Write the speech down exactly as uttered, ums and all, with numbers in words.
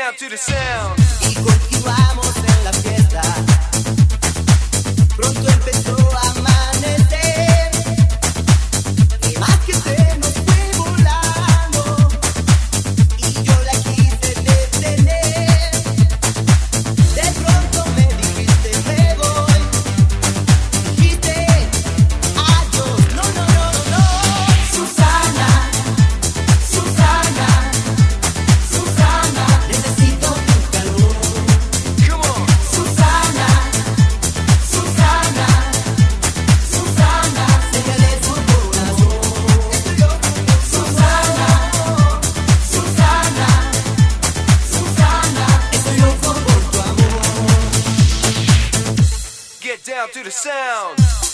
down to the sound. Y continuamos en la fiesta. Pronto empezó a amanecer. Y más que se nos fue volando. Y yo la quise detener. De pronto me dijiste me voy. Dijiste adiós. No, no, no, no, no. Susana, Susana, Susana, necesito tu calor. Come on. Susana, Susana, Susana, señales su corazón. Susana, Susana, Susana, estoy loco por tu amor. Get down to the sound.